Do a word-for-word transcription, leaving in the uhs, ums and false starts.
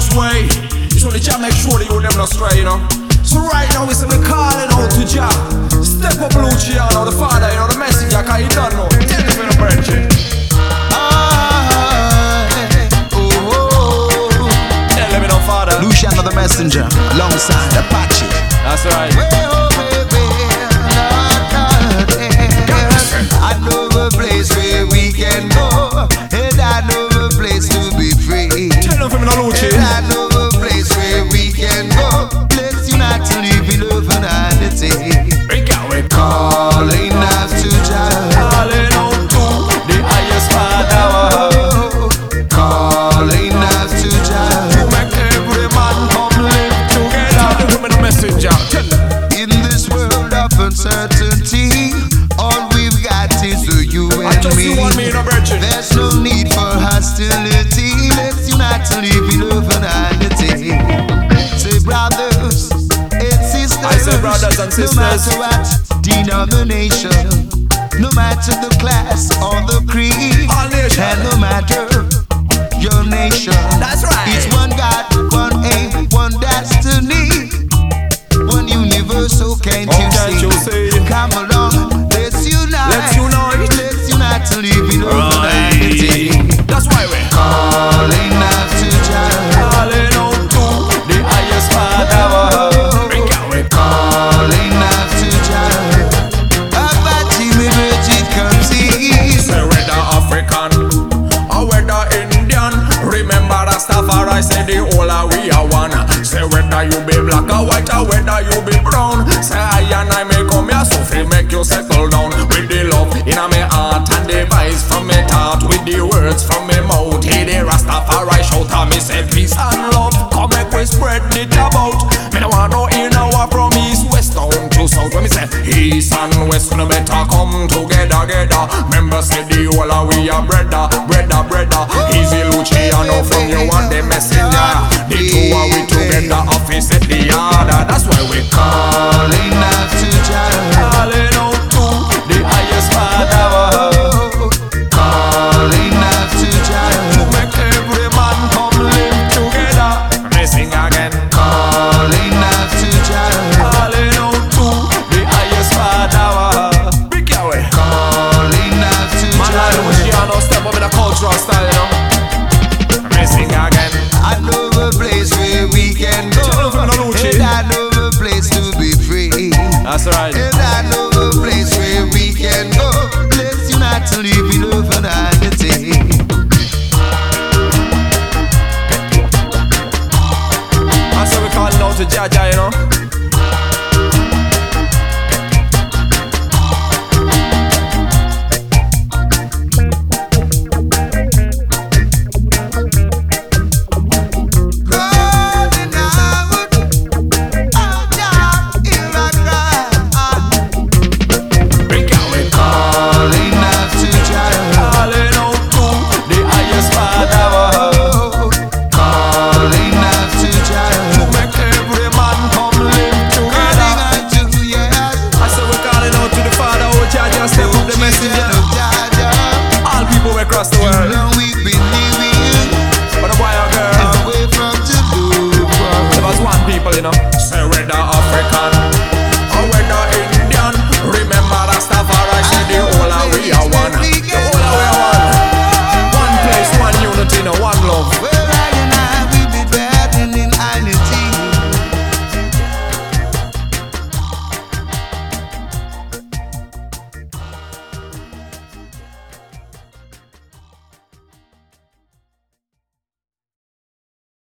way. It's only Jah make sure that you never stray, you know. So right now we say we calling out to Jah. Step up Luciano, the father, you know, the messenger, cause he don't know. Tell him in the branch. Luciano the messenger, alongside Apache. That's right. I know a place where we can go, and I know a place to be free. Tell them from the Luci. And I know a place where we can go. Let's unite to live in love and unity. Break out with calling out to Jah, calling out to the highest Father. Calling out to Jah. In this world of uncertainty, all we've got is you and me. me There's no need for hostility. Let's unite to live in love and unity. Say brothers and sisters, I say brothers and sisters. No matter what denomination, no matter the class or the creed, and no matter your nation. That's right. It's one God, one aim, one destiny. One universal, can't, oh, you, can't see? you see? Come along, let's unite. Let's unite. Let's unite to live in humanity. That's why we're calling out to Jah, calling out to the highest Father. Bring out it. Calling out to Jah. Apache, me virgin country. Say whether African or whether Indian, remember Rastafari said the whole of we are one. Say whether you be black or white or whether you be brown. Say I and I may come here so feel make you settle down. With the love in my heart and the vibes from me thought, with the words from me mouth. Hey, the Rastafari shout and me say peace and love. Come make we spread it about. Me no want no in a war from east, west down to south. When me say east and west, no better come together, together. Remember say the whole of we are brother, brother, brother. Easy Luciano from you and the messenger. The two are we together, office at the yard. That's why we calling out to Jah.